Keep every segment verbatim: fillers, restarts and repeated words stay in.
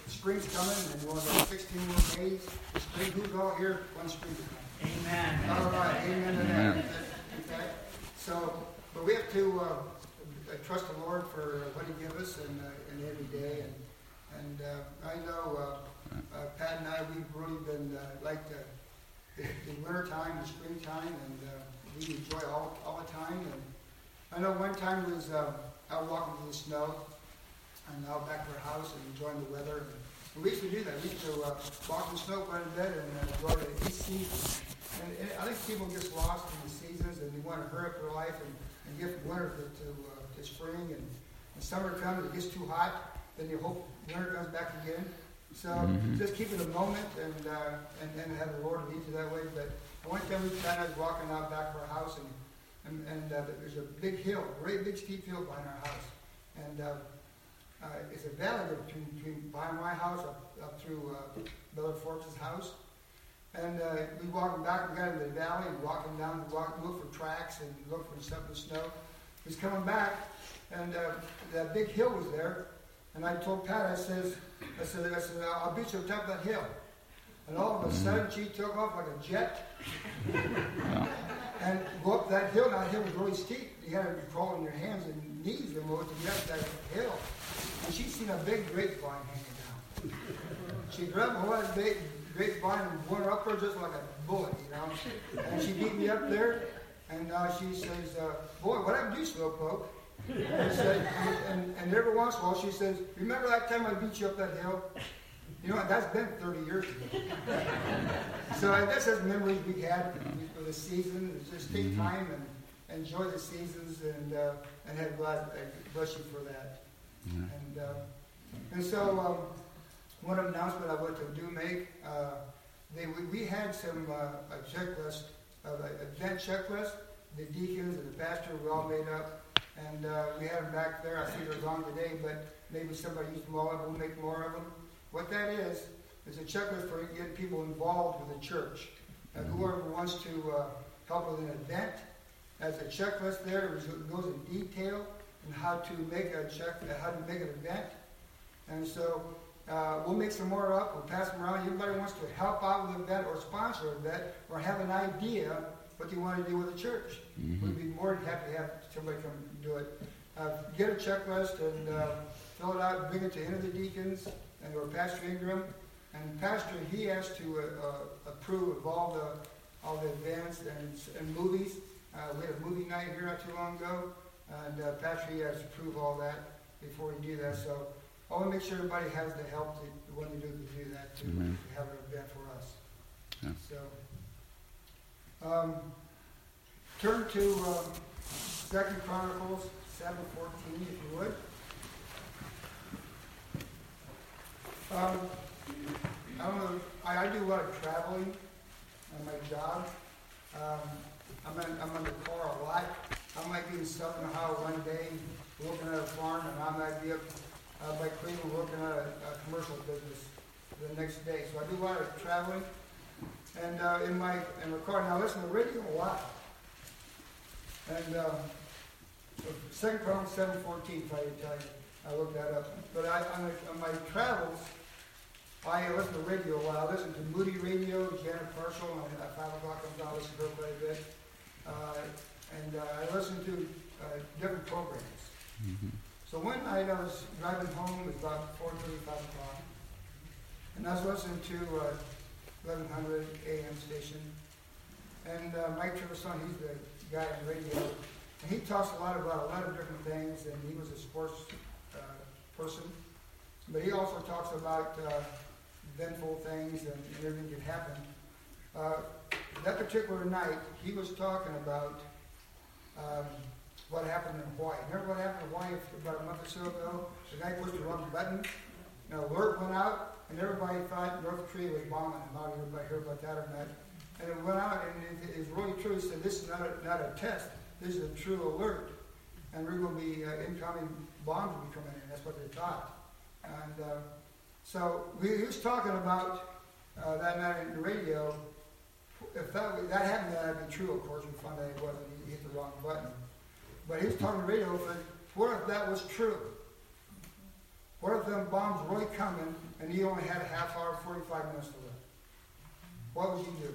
spring's coming, and we're going to sixteen more days. The spring, who's all here? One spring is coming. Amen. All right, amen to that. Okay. So, but we have to uh, trust the Lord for what He gives us in, uh, in every day. And and uh, I know uh, uh, Pat and I, we've really been uh, like the, the, the winter time, the springtime, and uh, we enjoy all all the time. And I know one time was uh, out walking through the snow, and out back to our house and enjoying the weather. And we used to do that. We used to uh, walk in the snow, go to bed, and uh, enjoy the each season. And, and I think people get lost in the seasons, and they want to hurry up their life and, and get from winter to to, uh, to spring. And when summer comes, it gets too hot, then you hope winter comes back again. So mm-hmm. just keep it a moment, and uh, and then have the Lord lead you that way. But one time we kind of was walking out back of our house, and and, and uh, there's a big hill, a very big steep hill behind our house, and uh, uh, it's a valley between, between behind my house up, up through uh, Brother Forbes' house. And uh, we walking back, we got into the valley and walking down, walk, look for tracks and look for stuff in the snow. He's coming back, and uh, that big hill was there. And I told Pat, I says, I said, I said, I'll beat you up top of that hill. And all of a sudden, she took off like a jet and go up that hill. Now, that hill was really steep. You had to crawl on your hands and knees almost to get up that hill. And she seen a big grapevine hanging down. She grabbed a whole lot of big grapevine and went upward just like a bullet, you know. And she beat me up there, and uh, she says, uh, boy, what happened to you, Slowpoke? And, said, and, and every once in a while she says, remember that time I beat you up that hill? You know, that's been thirty years ago. So I guess that's memories we had for the season. Just take time and enjoy the seasons, and uh, and have God uh, bless you for that. Yeah. And uh, and so um, one announcement I want to do make, uh, they we, we had some uh, a checklist, uh, a event checklist. The deacons and the pastor were all made up, and uh, we had them back there. I see they're gone today, but maybe somebody used them all up. We'll make more of them. What that is, is a checklist for getting people involved with the church. And whoever wants to uh, help with an event, has a checklist there. It goes in detail on how to make a check, how to make an event. And so uh, we'll make some more up. We'll pass them around. Anybody wants to help out with an event or sponsor an event or have an idea what they want to do with the church, mm-hmm. we'd be more than happy to have somebody come do it. Uh, get a checklist and uh, fill it out, bring it to any of the deacons and or Pastor Ingram. And Pastor, he has to uh, uh, approve of all the all the events and, and movies. Uh, we had a movie night here not too long ago, and uh, Pastor, he has to approve all that before we do that. So I want to make sure everybody has the help to, when they do to do that, to, mm-hmm. to have an event for us. Yeah. So um, turn to um, Second Chronicles seven fourteen, if you would. Um, I don't know. I, I do a lot of traveling on my job. Um, I'm in, I'm in the car a lot. I might be in Southern Ohio one day working at a farm, and I might be up uh, by Cleveland working at a, a commercial business the next day. So I do a lot of traveling. And uh, in my in my car, now I listen to radio a lot. And uh, Second Chronicles seven fourteen, if I didn't tell you, I looked that up. But I, on, my, on my travels, I listen to radio a lot. I listen to Moody Radio, Janet Marshall, and at five o'clock comes on, I listen to her quite a bit. Uh, and uh, I listen to uh, different programs. Mm-hmm. So one night I was driving home, it was about four thirty, five o'clock, and I was listening to uh, eleven hundred A M station. And uh, Mike Trevisan, he's the guy on radio, and he talks a lot about a lot of different things, and he was a sports uh, person. But he also talks about uh, eventful things and, and everything that happened. Uh, that particular night, he was talking about um, what happened in Hawaii. Remember what happened in Hawaii about a month or so ago? The guy pushed the wrong button, an alert went out, and everybody thought North Korea was bombing. I don't know if everybody heard about that or not. And it went out, and it, it's really true. He said, this is not a, not a test. This is a true alert. And we're going to be uh, incoming bombs will be coming in. That's what they thought. And uh, so we, he was talking about uh, that night on the radio. If that, that happened, that would be true, of course. We found out it wasn't. He hit the wrong button. But he was talking on the radio for what if that was true? What if them bombs really coming and you only had a half hour, forty-five minutes to live? What would you do?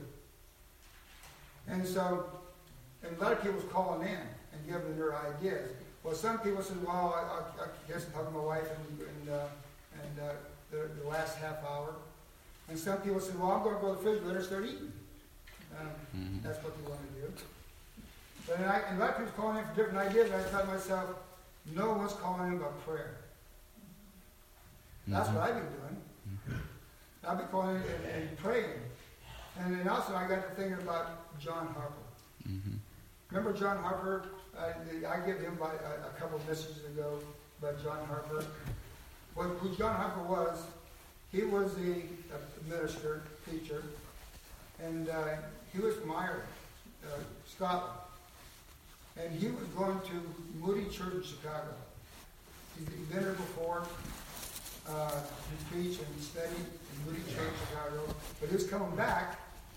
And so, and a lot of people was calling in and giving their ideas. Well, some people said, well, I, I, I guess I'm talking to my wife and, and, uh, and uh, the, the last half hour. And some people said, well, I'm going to go to the refrigerator and start eating. Um, mm-hmm. That's what they want to do. But and, I, and a lot of people calling in for different ideas, and I thought to myself, no one's calling in about prayer. That's mm-hmm. what I've been doing. Mm-hmm. I've been calling in and, and praying. And then also I got to thinking about John Harper. Mm-hmm. Remember John Harper? Uh, I gave him a, a couple of messages ago about John Harper. What, who John Harper was, he was a, a minister, preacher, and uh, he was from Ireland, uh, Scotland. And he was going to Moody Church in Chicago. He's been there before. Uh, he preached and studied in Moody Church in Chicago. But he was coming back,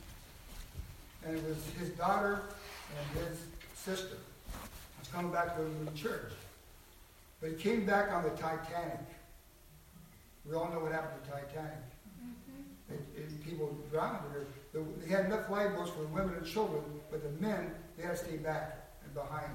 and it was his daughter and his sister. He was coming back to the Moody Church. But he came back on the Titanic. We all know what happened to the Titanic. Mm-hmm. It, it, people drowned there. They had enough lifeboats for the women and children, but the men, they had to stay back and behind.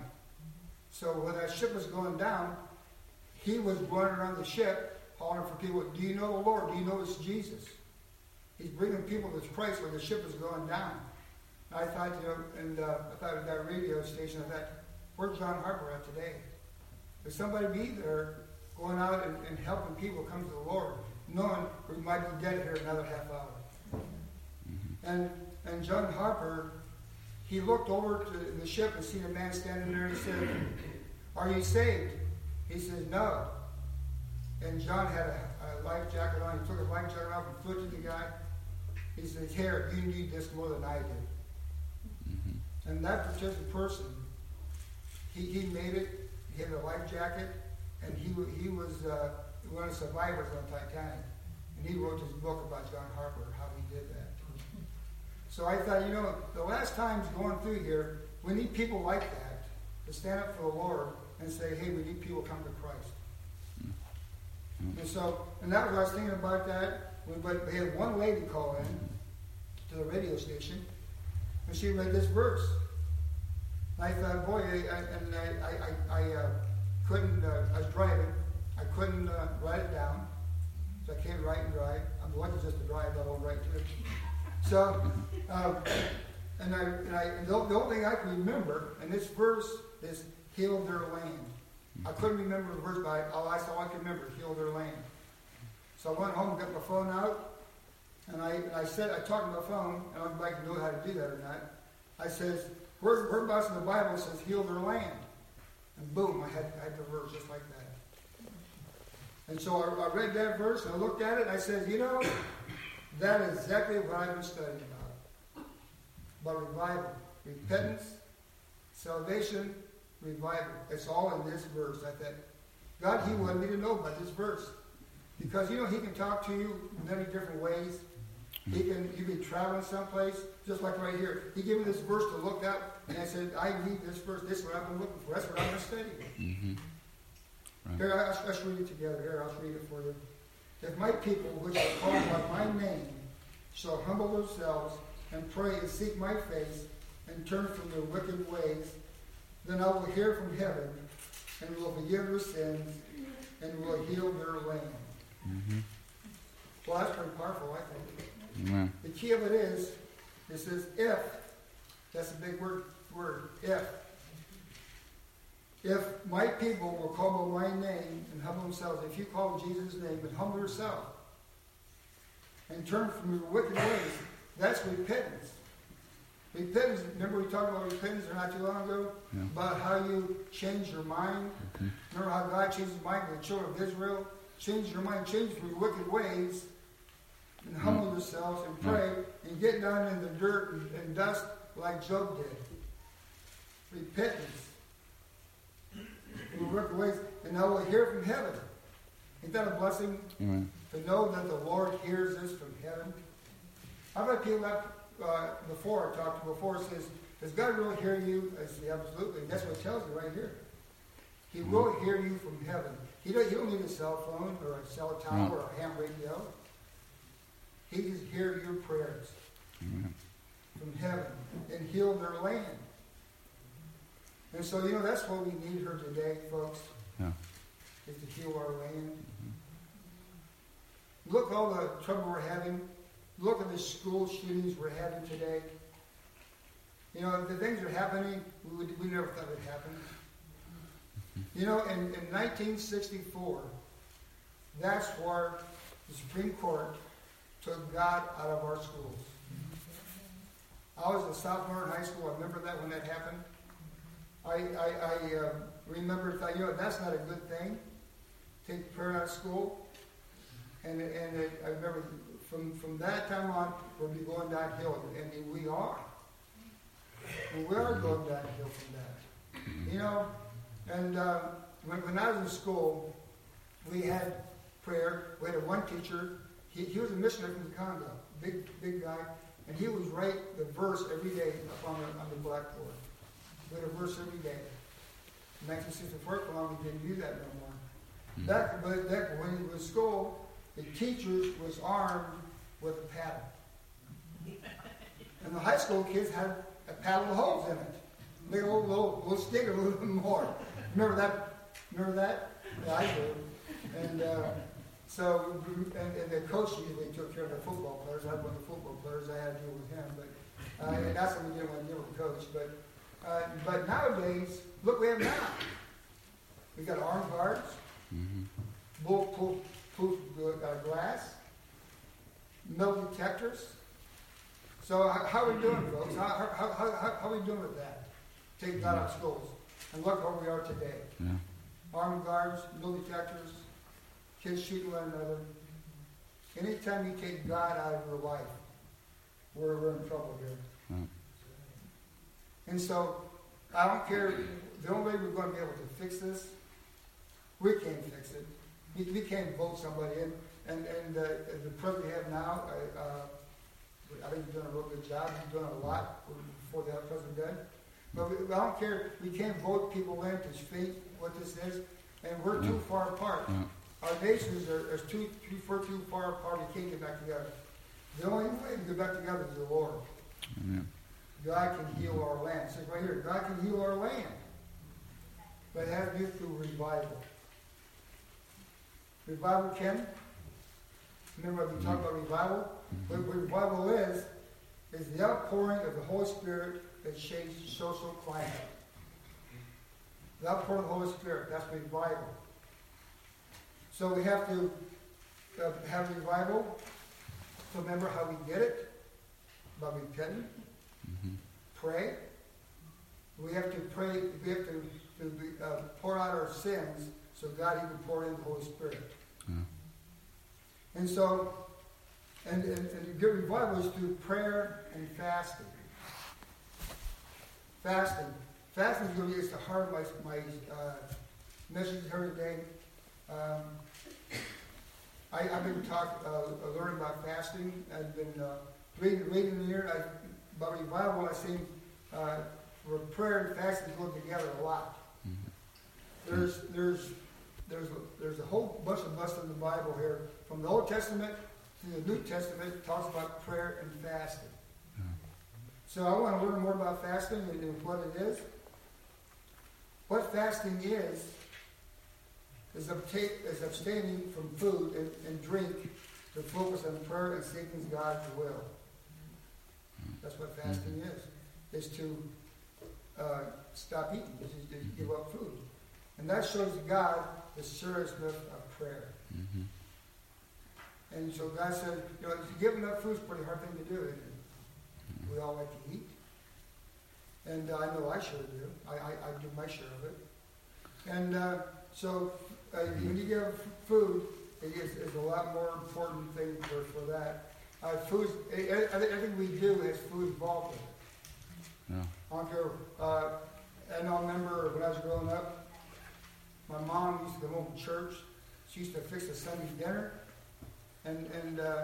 So when that ship was going down, he was running around the ship, hollering for people, do you know the Lord? Do you know it's Jesus? He's bringing people to this place where the ship is going down. And I thought, you know, and uh, I thought of that radio station, I thought, where's John Harper at today? There's somebody be there going out and, and helping people come to the Lord, knowing we might be dead here another half hour. Mm-hmm. And and John Harper, he looked over to the ship and seen a man standing there and he said, are you saved? He says, no. And John had a, a life jacket on. He took his life jacket off and flew to the guy. He said, here, you need this more than I did. Mm-hmm. And that particular person, he, he made it. He had a life jacket. And he he was uh, one of the survivors on Titanic. And he wrote his book about John Harper, how he did that. So I thought, you know, the last times going through here, we need people like that to stand up for the Lord and say, hey, we need people to come to Christ. Mm-hmm. And so, and that was, I was thinking about that. When we had one lady call in to the radio station, and she read this verse. And I thought, boy, I, I, and I, I, I uh, couldn't, uh, I was driving, I couldn't uh, write it down, so I can't write and drive. I'm lucky just to drive, I won't write too. So, um, and I, and I and the, the only thing I can remember, and this verse is heal their land. I couldn't remember the verse, but I, all, I, all I could remember, heal their land. So I went home and got my phone out, and I, and I said, I talked on my phone, and I'd like to know how to do that or not. I says, where, whereabouts in the Bible says heal their land? And boom, I had, I had the verse just like that. And so I, I read that verse, and I looked at it, and I said, you know, that is exactly what I've been studying about. About revival, repentance, salvation, revival. It's all in this verse. I thought, God, He wanted me to know about this verse. Because, you know, He can talk to you in many different ways. He can, you can be traveling someplace, just like right here. He gave me this verse to look up, and I said, I need this verse. This is what I've been looking for. That's what I've been studying. Mm-hmm. Right. Here, I'll, let's read it together. Here, I'll read it for you. If my people, which are called by my name, shall humble themselves and pray and seek my face and turn from their wicked ways, then I will hear from heaven and will forgive their sins and will heal their land. Mm-hmm. Well, that's pretty powerful, I think. Amen. The key of it is, it says if. That's a big word. Word. If. If my people will call by my name and humble themselves, if you call Jesus' name and humble yourself and turn from your wicked ways, that's repentance. Repentance, remember we talked about repentance not too long ago? Yeah. About how you change your mind. Mm-hmm. Remember how God changed the mind of the children of Israel? Change your mind, change from your wicked ways, and mm-hmm. humble yourselves and pray mm-hmm. and get down in the dirt and, and dust like Job did. Repentance. Wicked ways, and I will hear from heaven. Ain't that a blessing? Amen. To know that the Lord hears us from heaven. I've had people that uh, before I talked to before says, does God really hear you? I say, absolutely. That's what it tells you right here. He will hear you from heaven. He don't, he don't need a cell phone or a cell tower No. or a ham radio. He can hear your prayers Amen. from heaven and heal their land. And so, you know, that's what we need her today, folks, Yeah. is to heal our land. Look all the trouble we're having. Look at the school shootings we're having today. You know, the things that are happening, we, would, we never thought would happen. You know, in, in nineteen sixty-four, that's where the Supreme Court took God out of our schools. I was a sophomore in high school. I remember that when that happened. I, I, I uh, remember, thought, you know, that's not a good thing. Take prayer out of school. And, and it, I remember from, from that time on, we'll be going downhill. And we are. And we are going downhill from that. You know, and uh, when, when I was in school, we had prayer. We had one teacher. He, he was a missionary from the Congo, big, big guy. And he would write the verse every day up on the, on the blackboard. We had a verse every day. In nineteen sixty-four, well, we didn't do that no more. Mm-hmm. Back, but back when he was in school, the teachers was armed with a paddle. And the high school kids had a paddle with holes in it. Big old little, little stick, a little bit more. Remember that? Remember that? Yeah, I do. And uh, so, and, and the coach usually took care of the football players. I was one of the football players. I had to deal with him. But uh, and that's what we didn't want to deal with the coach. But uh, but nowadays, look what we have now. We got armed guards, Mm-hmm. bulletproof proof, uh, glass, metal detectors. So how, how are we doing, folks? How, how, how, how, how are we doing with that? Take that out of schools. And look where we are today. Yeah. Armed guards, metal detectors, kids shooting one another. Anytime you take God out of your life, we're, we're in trouble here. Yeah. And so, I don't care, the only way we're going to be able to fix this, we can't fix it. We, we can't vote somebody in. And, and uh, the president we have now, I, uh, I think he's doing a real good job. He's doing a lot before the other president did. But we, I don't care, we can't vote people in to speak what this is. And we're too far apart. Yeah. Our nations are, are too, too, far, too far apart. We can't get back together. The only way to get back together is the Lord. Amen. God can heal our land. It says right here, God can heal our land. But it has to be through revival. Revival can. Remember we talked about revival? What, what revival is, is the outpouring of the Holy Spirit that shapes social climate. The outpouring of the Holy Spirit, that's revival. So we have to uh, have revival. So remember how we get it? By repenting. Mm-hmm. Pray. We have to pray, we have to, to be, uh, pour out our sins so God can pour in the Holy Spirit. Yeah. And so, and, and, and to get revival is through prayer and fasting. Fasting. Fasting is going to be the heart of my, my uh, message here today. Um, I, I've been talk, uh, learning about fasting. I've been uh, reading, reading here I, about revival. I've seen uh, where prayer and fasting go together a lot. Mm-hmm. There's, there's, there's, a, there's a whole bunch of us in the Bible here, from the Old Testament to the New Testament. It talks about prayer and fasting. Yeah. So I want to learn more about fasting and, and what it is. What fasting is, is, obtain, is abstaining from food and, and drink to focus on prayer and seeking God's will. That's what fasting mm-hmm. is, is to uh, stop eating, is to give up food. And that shows God the seriousness of prayer. Mm-hmm. And so God said, you know, giving up food is a pretty hard thing to do, isn't it? Mm-hmm. We all like to eat. And uh, I know I sure do. I, I, I do my share of it. And uh, so uh, when you give food, it is, is a lot more important thing for, for that. Uh, food, everything we do has food involved in it. Yeah. I don't care. Uh, and I remember when I was growing up, my mom used to go home from church. She used to fix a Sunday dinner. And, and uh,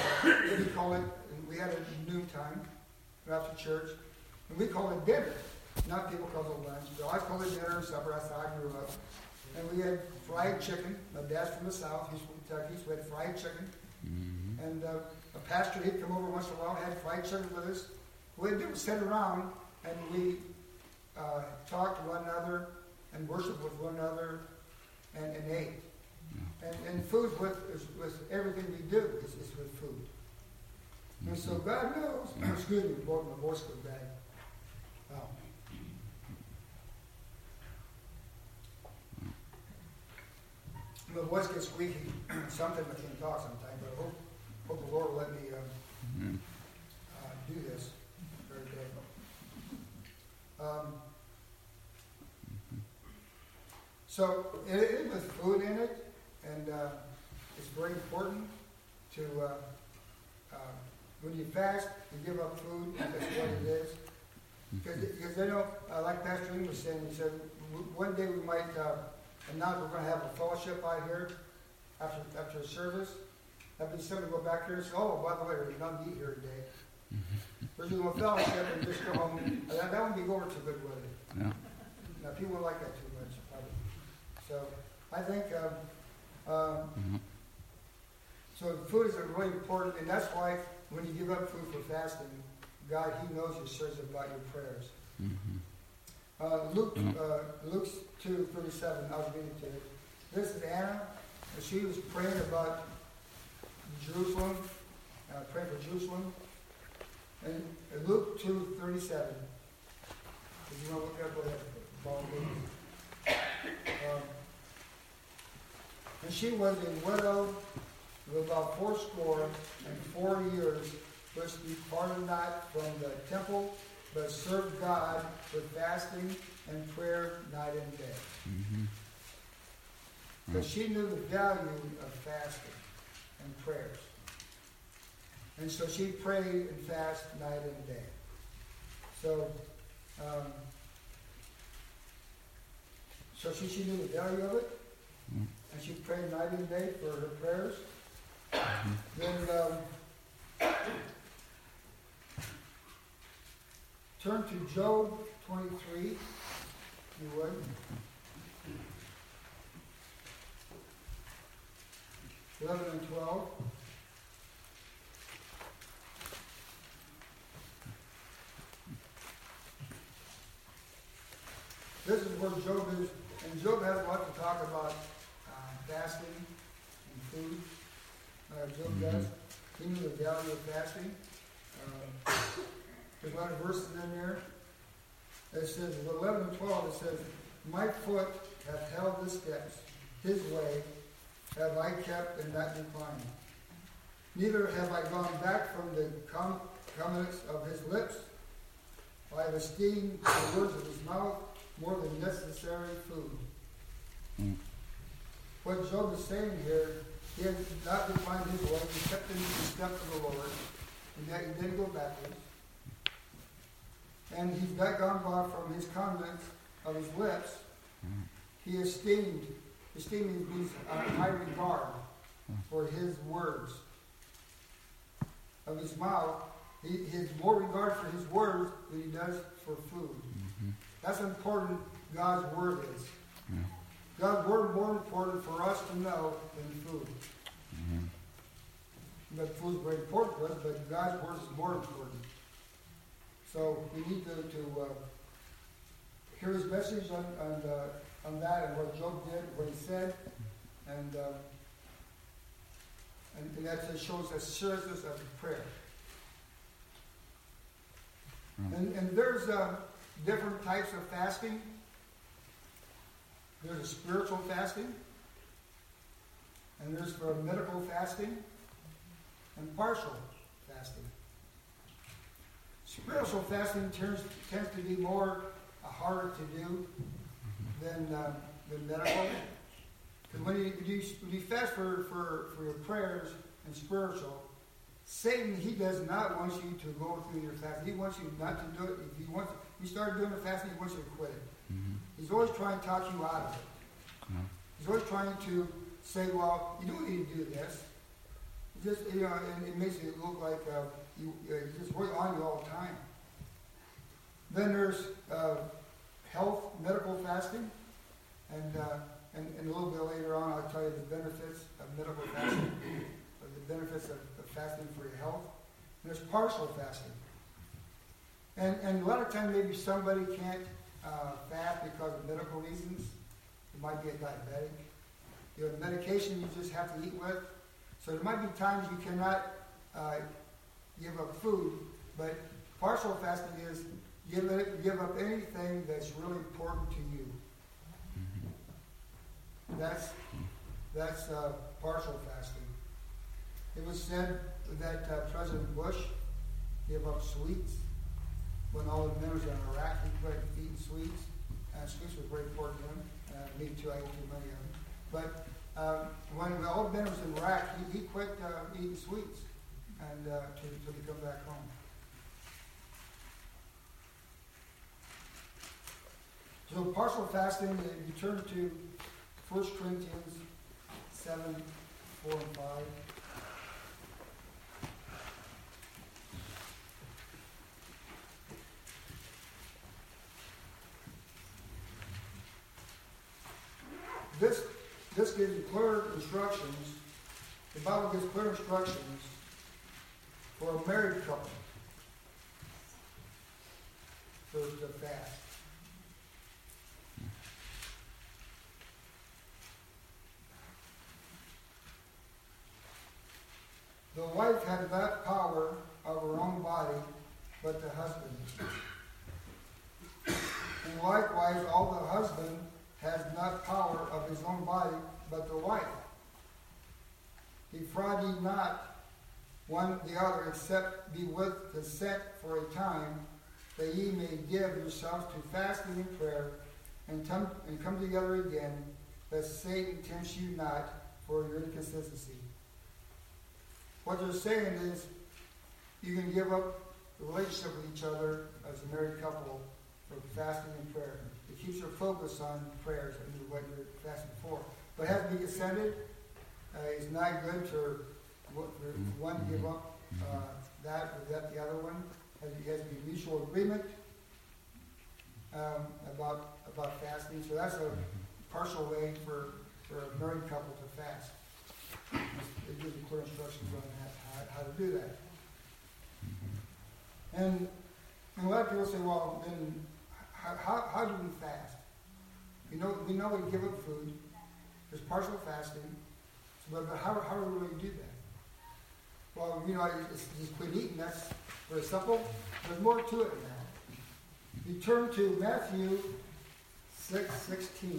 we call it, we had it at noontime after church. And we call it dinner. not people call it lunch, but I call it dinner and supper. That's how I grew up. And we had fried chicken. My dad's from the South. He's from Kentucky, so we had fried chicken. Mm-hmm. And uh, a pastor, he'd come over once in a while and had fried chicken with us. What we'd do was sit around and we uh, talked to one another and worshiped with one another and, and ate. Yeah. And, and food with, is, with everything we do is, is with food. Mm-hmm. And so God knows, yeah. Excuse me, my voice goes back. Wow. My voice gets squeaky. Sometimes I can't talk sometimes, but I hope, hope the Lord will let me uh, mm-hmm. uh, do this every day. Um, so it is with food in it, and uh, it's very important to, uh, uh, when you fast, you give up food, that's what it is. Because they know, uh, like Pastor Ian was saying, he said, one day we might, uh, and now we're going to have a fellowship out here after after a service. That'd be somebody go back here and say, oh, by the way, there's nothing to eat here today. We're just going to fellowship and just go home. And that, that wouldn't be going too good with it. Yeah. Now, people won't like that too much, probably. So, I think, um, um, mm-hmm. so food is really important, and that's why when you give up food for fasting, God, He knows your serious about your prayers. Mm-hmm. Uh, Luke, uh, Luke two thirty-seven, I was reading to you. This is Anna. She was praying about Jerusalem, uh, praying for Jerusalem. And Luke two thirty-seven. If you want to look up what that um, and she was a widow of about fourscore and four years, which departed not from the temple, but served God with fasting and prayer night and day. Mm-hmm. But she knew the value of fasting and prayers. And so she prayed and fasted night and day. So, um, so she, she knew the value of it. Mm-hmm. And she prayed night and day for her prayers. Mm-hmm. Then um, turn to Job twenty-three, if you would. eleven and twelve. This is where Job is, and Job has a lot to talk about uh, fasting and food. Uh, Job mm-hmm. does. He knew the value of fasting. Uh, there's a lot of verses in there. It says, eleven and twelve, it says, my foot hath held the steps, his way have I kept and not declined. Neither have I gone back from the com- commandments of his lips. I have esteemed the words of his mouth more than necessary food. Mm. What Job is saying here, he has not declined his way. He kept in the steps of the Lord. And yet he didn't go backwards. And he's not gone far from his commandments of his lips. Mm. He esteemed, esteeming means a high regard for his words. Of his mouth, he, he has more regard for his words than he does for food. Mm-hmm. That's how important God's word is. Yeah. God's word is more important for us to know than food. Mm-hmm. But food is very important to us, but God's word is more important. So we need to, to uh, hear his message on, on, uh, on that and what Job did, what he said, and uh, and, and that just shows the seriousness of prayer. Mm-hmm. And, and there's uh, different types of fasting. There's a spiritual fasting, and there's for medical fasting, and partial fasting. Spiritual fasting turns, tends to be more uh, harder to do than, uh, than medical. Because when you, when, you, when you fast for, for, for your prayers and spiritual, Satan, he does not want you to go through your fast. He wants you not to do it. If you want, you start doing the fasting, he wants you to quit it. Mm-hmm. He's always trying to talk you out of it. Mm-hmm. He's always trying to say, well, you don't need to do this. It just, you know, and it makes it look like uh, you, uh, he's just really on you all the time. Then there's uh, health, medical fasting. And, uh, and, and a little bit later on, I'll tell you the benefits of medical fasting, or the benefits of, of fasting for your health. And there's partial fasting. And, and a lot of times maybe somebody can't uh, fast because of medical reasons. It might be a diabetic. You have medication you just have to eat with. So there might be times you cannot uh, give up food, but partial fasting is give, it, give up anything that's really important to you. That's that's uh, partial fasting. It was said that uh, President Bush gave up sweets when all the members in Iraq. He quit eating sweets, and sweets were very important to him. Uh, me too. I ate too many of them. But uh, when all the members in Iraq, he, he quit uh, eating sweets and uh, to, to come back home. So partial fasting, you turn to First Corinthians seven, four and five. This, this gives you clear instructions. The Bible gives clear instructions for a married couple to, to fast. The wife had that power of her own body, but the husband. And likewise, all the husband has not power of his own body, but the wife. Defraud ye not one the other, except be with consent for a time, that ye may give yourselves to fasting and prayer, and come, and come together again, that Satan tempts you not for your inconsistency. What they're saying is, you can give up the relationship with each other as a married couple for fasting and prayer. It keeps your focus on prayers and what you're fasting for. But it has to be consented. Uh, it's not good to, for one to give up uh, that or that the other one. It has to be mutual agreement um, about about fasting. So that's a partial way for, for a married couple to fast. It gives you clear instructions on that, how, how to do that. And, and a lot of people say, well, then how, how, how do we fast? You know, we know we give up food. There's partial fasting. So, but, but how, how do we really do that? Well, you know, it's just quit eating. That's very simple. There's more to it than that. You turn to Matthew six sixteen.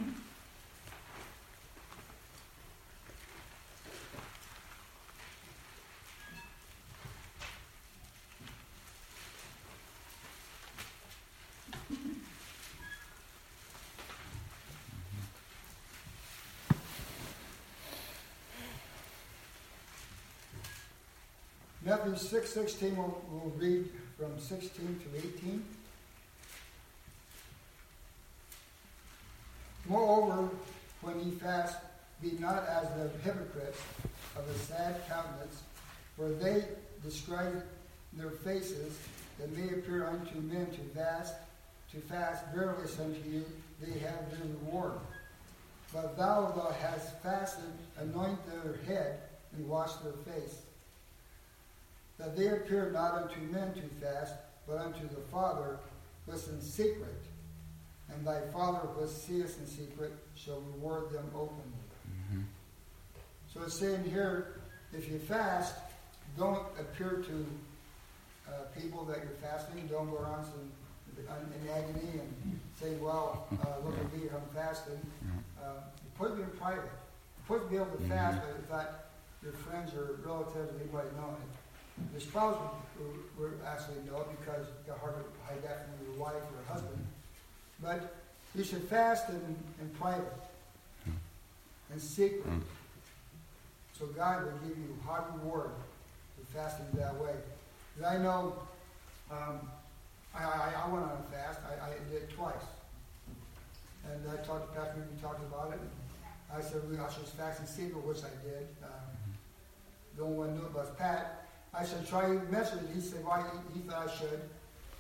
Matthew six sixteen, we'll, we'll read from sixteen to eighteen. Moreover, when ye fast, be not as the hypocrites of a sad countenance, for they disguise their faces, that may appear unto men to fast. To fast, verily say unto you, they have their reward. But thou, thou hast fasted, anoint their head, and wash their face, that they appear not unto men to fast, but unto the Father which is in secret. And thy Father which seeth in secret shall reward them openly. Mm-hmm. So it's saying here, if you fast, don't appear to uh, people that you're fasting. Don't go around some, in agony and say, well, uh, look at me, I'm fasting. Uh, you're supposed to be in private. You're supposed to be able to fast, but if not your friends or relatives or anybody know it. The spouse would, would actually know it because it's hard to hide that from your wife or husband. But you should fast in, in private, in secret. So God will give you high reward for fasting that way. And I know um, I, I, I went on a fast. I, I did it twice. And I talked to Pastor, we talked about it. And I said I should fast in secret, which I did. Um, the only one knew it was Pat. I said, try your message. He said, why? He, he thought I should.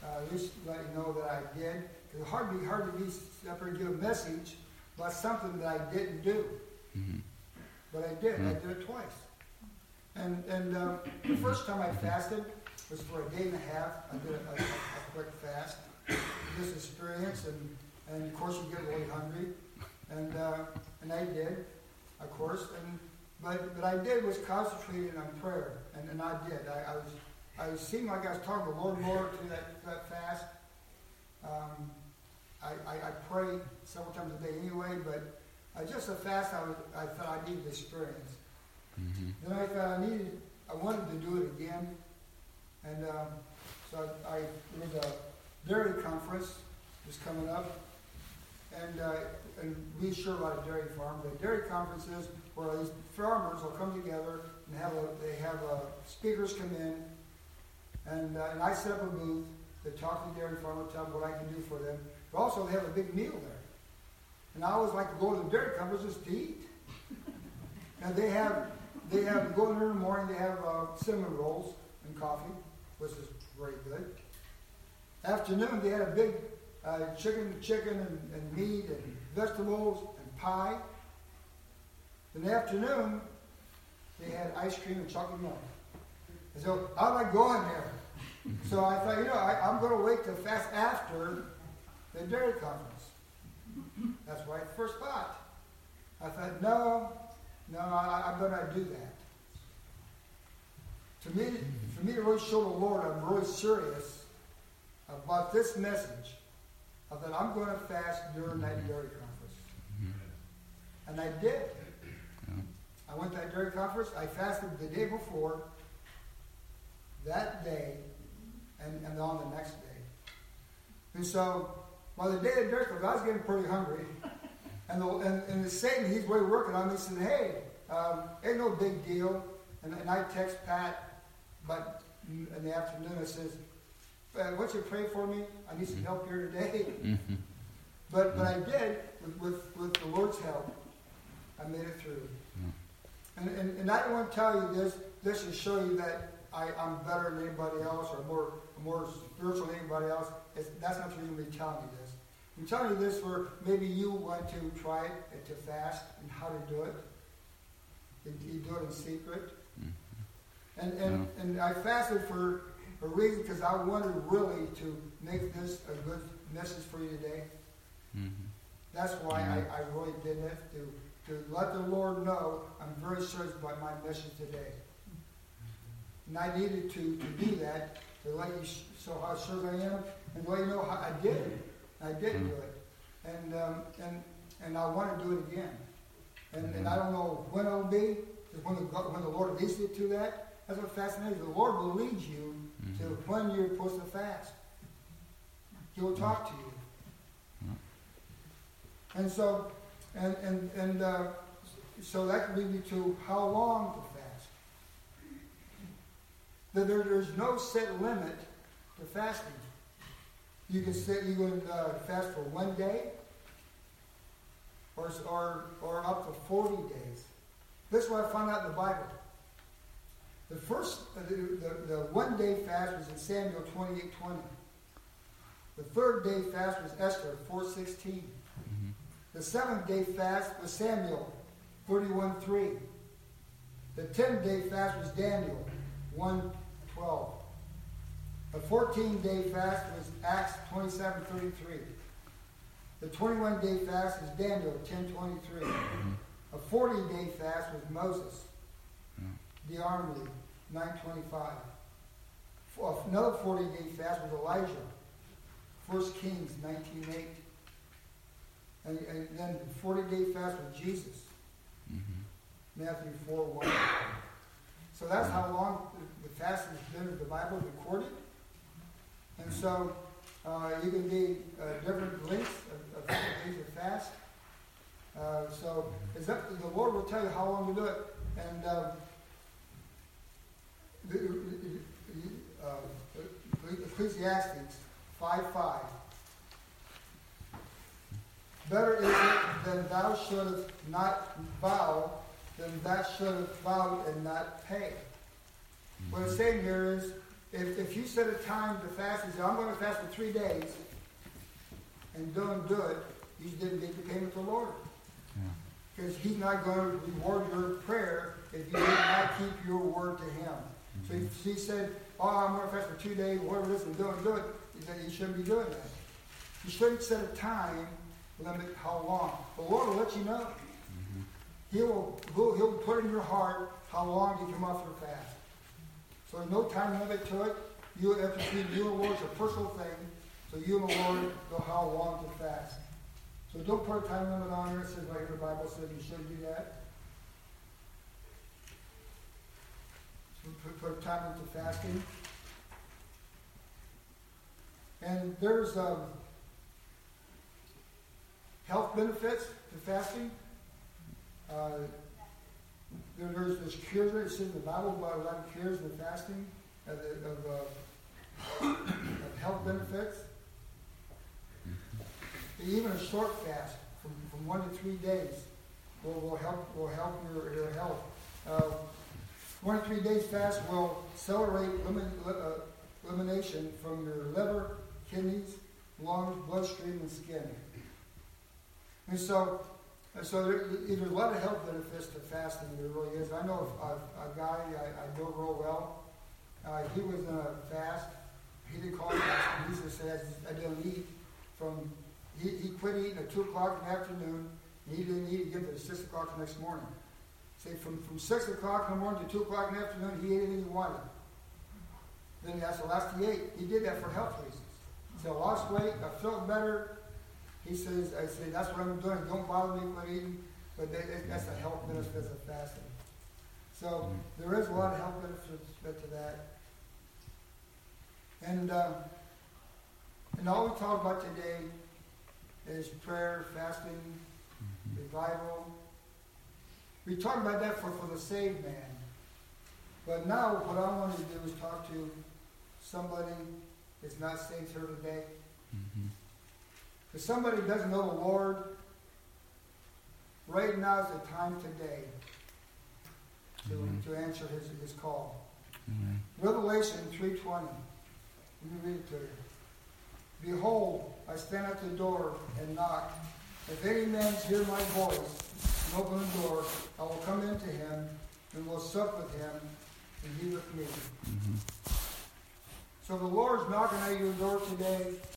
uh, at least let you know that I did. It's hard to be hard to be up here and give a message about something that I didn't do. Mm-hmm. But I did. Mm-hmm. I did it twice. And and uh, the first time I fasted was for a day and a half. I did a, a, a quick fast. This experience, and, and of course you get really hungry, and uh, and I did, of course. And but but I did was concentrating on prayer, and, and I did. I, I was I seemed like I was talking to the Lord more through that that fast. Um, I, I I pray several times a day anyway, but uh, just a fast I was I thought I needed to experience. Mm-hmm. Then I thought I needed I wanted to do it again, and um, so I, I there was a dairy conference was coming up, and uh, and we share a lot of dairy farms. The dairy conferences where these farmers will come together and have a, they have uh, speakers come in, and uh, and I set up a booth to talk to the dairy farmer, tell them what I can do for them. But also they have a big meal there, and I always like to go to the dairy conferences to eat. And they have they have go in there in the morning. They have uh, cinnamon rolls and coffee, which is very good. Afternoon, they had a big uh, chicken, chicken and, and meat and vegetables and pie. In the afternoon, they had ice cream and chocolate milk. And so I like going there. So I thought, you know, I, I'm going to wait till fast after the dairy conference. That's what I first thought. I thought, no, no, I, I'm going to do that. To me, for me to really show the Lord I'm really serious about this message, I thought I'm going to fast during that dairy conference. Mm-hmm. And I did. Yeah. I went to that dairy conference. I fasted the day before, that day, and, and on the next day. And so, by the day of the dairy conference, I was getting pretty hungry. And, the, and, and the Satan, he's really working on me. He said, hey, um, ain't no big deal. And, and I text Pat, but in the afternoon I says, Uh, won't you pray for me? I need some help here today. Mm-hmm. But but I did, with, with, with the Lord's help, I made it through. Mm-hmm. And, and and I don't want to tell you this, this to show you that I, I'm better than anybody else or more more spiritual than anybody else. It's, that's not the reason I'm telling you this. I'm telling you this for maybe you want to try it, to fast, and how to do it. You, you do it in secret. Mm-hmm. And, and, yeah. and I fasted for a reason, because I wanted really to make this a good message for you today. Mm-hmm. That's why mm-hmm. I, I really did it, to, to let the Lord know I'm very serious about my message today. And I needed to, to do that, to let you show how serious I am, and let you know how I did it. I did mm-hmm. do it. And, um, and, and I want to do it again. And, mm-hmm. and I don't know when it'll be, when the, when the Lord leads you to that. That's what fascinating. The Lord will lead you mm-hmm. to when you're supposed to fast. He will talk to you. Mm-hmm. And so, and and and uh, so that can lead you to how long to fast. That there, there's no set limit to fasting. You can sit, you can uh, fast for one day, or or or up to forty days. This is what I found out in the Bible. The first, uh, the, the, the one day fast was in Samuel twenty-eight twenty. The third day fast was Esther four sixteen. Mm-hmm. The seventh day fast was Samuel thirty-one three. The tenth day fast was Daniel one twelve. The fourteenth day fast was Acts twenty-seven thirty-three. The twenty-one day fast was Daniel ten twenty-three. Mm-hmm. A forty day fast was Moses, mm-hmm. the army, nine twenty-five. Another forty day fast was Elijah, First Kings nineteen eight. And, and then the forty day fast was Jesus, mm-hmm. Matthew four one. So that's how long the fast has been in the Bible recorded. And so uh, you can be uh, different lengths of, of days of fast. Uh, so it's up to the Lord will tell you how long to do it. And uh, the, uh, Ecclesiastes five five. Better is it than thou shouldest not vow than thou shouldest vow and not pay. What it's saying here is if, if you set a time to fast and say, I'm going to fast for three days, and don't do it, you didn't get the payment to the Lord. Because he's not going to reward your prayer if you did not keep your word to him. Mm-hmm. So if he said, oh, I'm going to fast for two days, whatever it is, and don't do it, then you shouldn't be doing that. You shouldn't set a time limit how long. The Lord will let you know. Mm-hmm. He will, he'll, he'll put in your heart how long you come off your fast. So there's no time limit to it. You have to see you and the Lord. It's a personal thing. So you and the Lord know how long to fast. So don't put a time limit on it. It says like the Bible says you should do that. So put, put a time limit to fasting. And there's um, health benefits to fasting. Uh, there, there's this cures. It says in the Bible about a lot of cures in fasting of, of, uh, of health benefits. Even a short fast from, from one to three days will, will help will help your, your health. Uh, one to three days fast will accelerate elimin, uh, elimination from your liver, kidneys, lungs, bloodstream, and skin. And so, and so there, there's a lot of health benefits to fasting. There really is. I know a, a guy I, I know real well. Uh, he was in a fast. He didn't call it fasting. He just said, I didn't eat from. He, he quit eating at two o'clock in the afternoon, and he didn't eat again until six o'clock the next morning. Say from, from six o'clock in the morning to two o'clock in the afternoon, he ate anything he wanted. Then that's the last he ate. He did that for health reasons. He said, I lost weight, I felt better. He says, I say, that's what I'm doing. Don't bother me with eating. But they, that's a health benefit of fasting. So there is a lot of health benefits to that. And, uh, and all we talk about today is prayer, fasting, mm-hmm. revival. We talk about that for, for the saved man. But now what I want to do is talk to somebody that's not saved here today. Mm-hmm. If somebody doesn't know the Lord, right now is the time today to, mm-hmm. to answer his, his call. Mm-hmm. Revelation three twenty. Let me read it to you. Behold, I stand at the door and knock. If any man hear my voice and open the door, I will come into him and will sup with him and he with me. Mm-hmm. So the Lord's knocking at your door today.